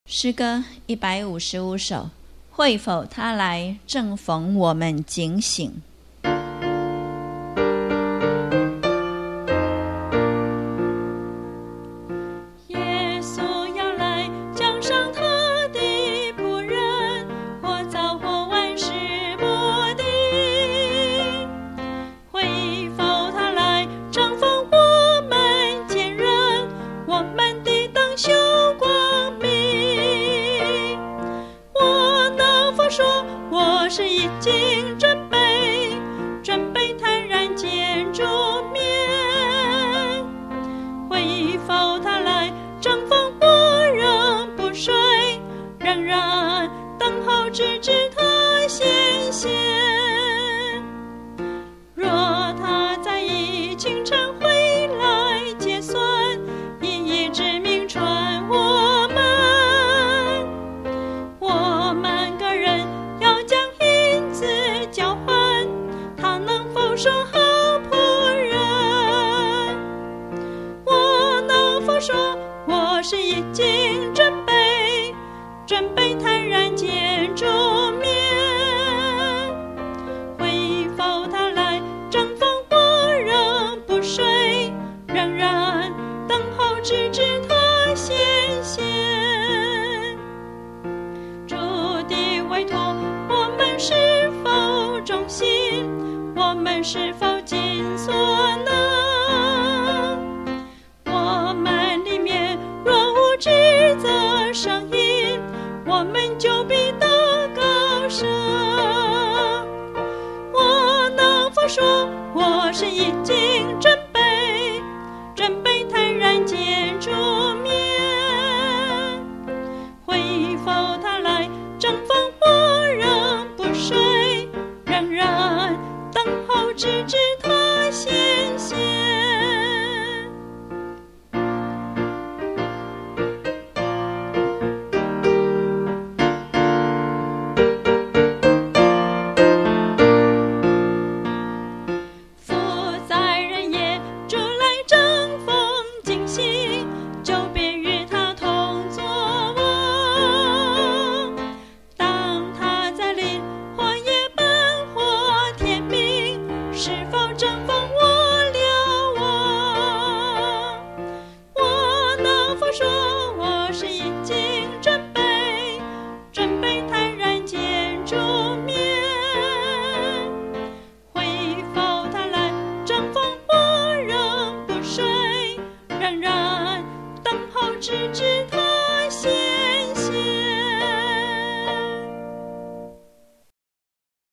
诗歌155首，会否他来正逢我们警醒。 耶稣要来降上他的仆人，或早或晚是不定。会否他来正逢我们坚韧，我们的灯修光明。我能否说我是已经准备坦然见主面？会否他来正逢我仍不睡，仍然等候直至他显现。若他在一清晨回来结算，一指明传我们个人要将银子交换，他能否说好仆人？我能否说我是已经准备坦然见主面？会否他来正逢我仍不睡，仍然等候直至他显现。主的委托我们是否忠心？我们是否